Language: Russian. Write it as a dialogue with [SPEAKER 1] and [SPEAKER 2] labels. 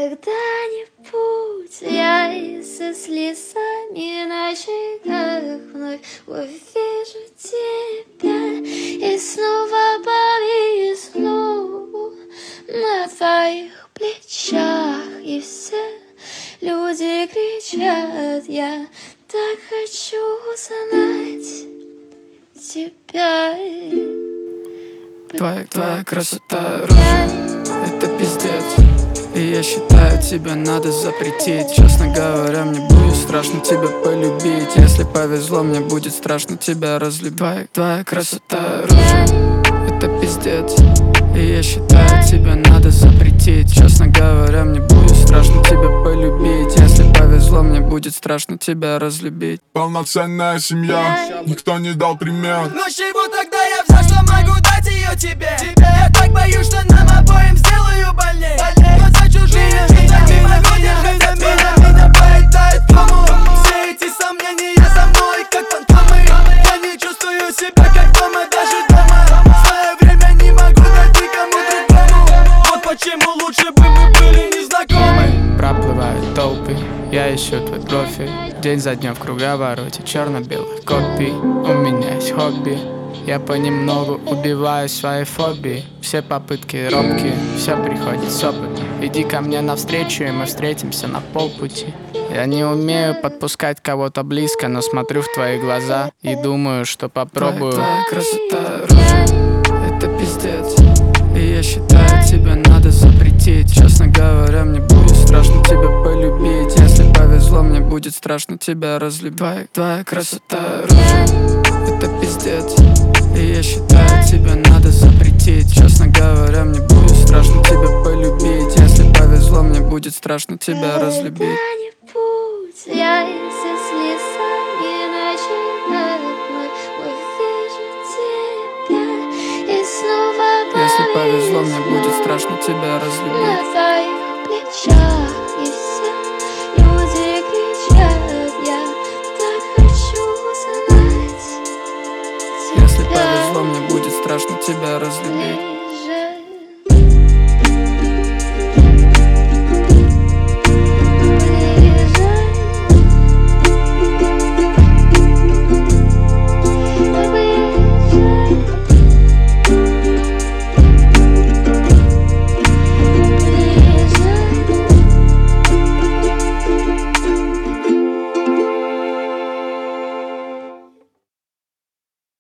[SPEAKER 1] когда-нибудь я со слезами на щеках вновь увижу тебя и снова повисну на твоих плечах, и все люди кричат: я так хочу знать тебя.
[SPEAKER 2] Твоя красота, рожа, это пиздец. И я считаю, тебе надо запретить. Честно говоря, мне будет страшно тебя полюбить. Если повезло, мне будет страшно тебя разлюбить. Твоя красота, рожа, это пиздец. И я считаю, тебе надо запретить. Честно говоря, мне будет страшно тебя полюбить. Если повезло, мне будет страшно тебя разлюбить.
[SPEAKER 3] Полноценная семья, никто не дал пример.
[SPEAKER 4] Но с чего тогда я взял, что могу дать ее тебе? Я так боюсь, что нам обоим сделаю больней. Но за чужие жизнями мимоходя, хотя меня поедает в кому. Все эти сомнения за мной, как фантомы. Я не чувствую себя как дома, даже дома. В свое время не могу дать никому другому. Вот почему лучше бы мы были незнакомы.
[SPEAKER 2] Проплывают толпы, я ищу твой профиль. День за днем в круговороте черно-белых копий. У меня есть хобби, я понемногу убиваю свои фобии. Все попытки робкие, все приходит с опытом. Иди ко мне навстречу, и мы встретимся на полпути. Я не умею подпускать кого-то близко, но смотрю в твои глаза и думаю, что попробую. Твоя красота, рожа, это пиздец. И я считаю, тебе надо запретить. Честно говоря, мне будет страшно тебя полюбить. Если повезло, мне будет страшно тебя разлюбить. Твоя красота, рожа, это пиздец. И я считаю, тебе надо запретить. Честно говоря, мне будет страшно тебя полюбить. Если повезло, мне будет страшно тебя разлюбить.
[SPEAKER 1] Когда-нибудь я со слезами на щеках вновь увижу тебя и снова
[SPEAKER 2] Если повезло, мне будет страшно тебя разлюбить.
[SPEAKER 1] на твоих плечах, и все люди кричат: я так хочу знать тебя.
[SPEAKER 2] Если повезло, мне будет страшно тебя разлюбить.